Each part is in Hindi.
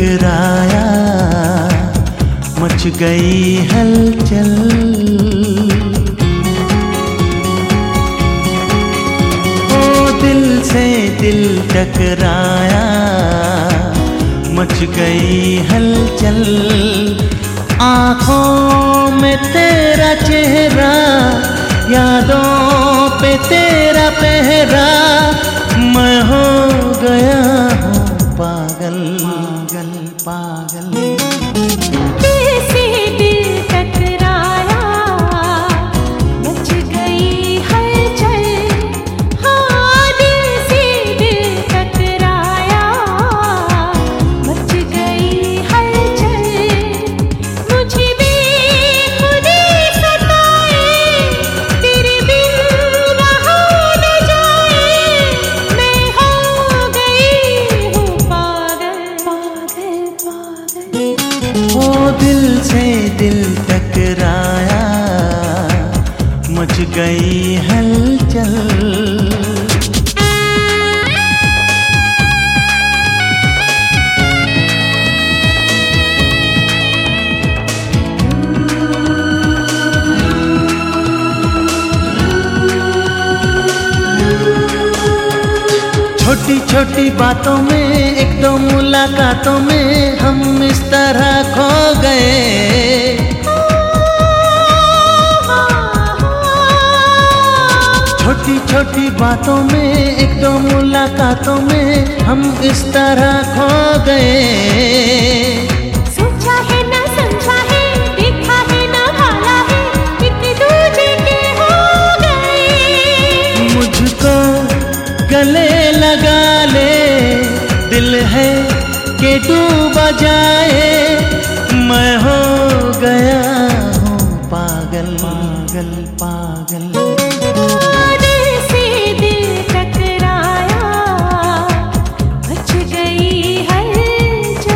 टकराया, मच गई हलचल। ओ दिल से दिल टकराया, मच गई हलचल। आँखों में तेरा चेहरा, यादों पे तेरा पहरा, मैं हो गया हूँ पागल पागल पागल। दिल से दिल टकराया, मच गई हलचल। हाँ, दिल से दिल टकराया, मच गई हलचल। मुझे बेखुदी सताए, तेरे बिन रहा न जाए, मैं हो गई हूँ पागल पागल पागल। ओ दिल से दिल टकराया, मच गई हलचल। छोटी छोटी बातों में, एक दो मुलाकातों में हम इस तरह खो गए। छोटी छोटी बातों में, एक दो मुलाकातों में हम इस तरह खो गए। सोचा है ना समझा है, देखा है ना भाला है, एक दूजे के हो गए। मुझको गले लगा ले, दिल है कि डूबा जाए, मैं हो गया हूँ पागल पागल पागल। दिल से दिल टकराया, मच गई हलचल।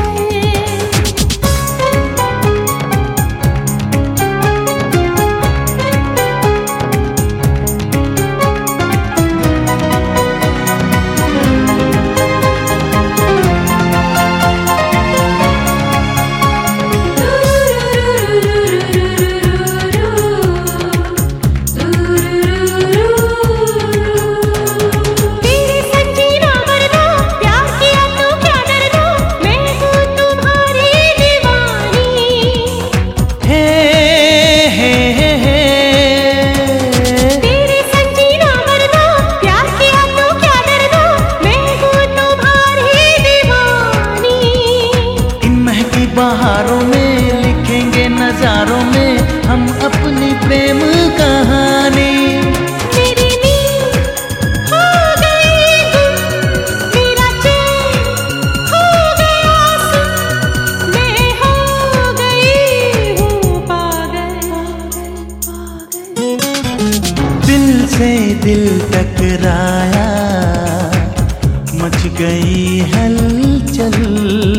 बहारों में लिखेंगे नजारों में हम अपनी प्रेम कहानी। मेरी नींद हो गई गुम, मेरा चैन हो गया सुन, मैं हो गई हूँ पागल पागल पागल। दिल से दिल टकराया, मच गई हलचल।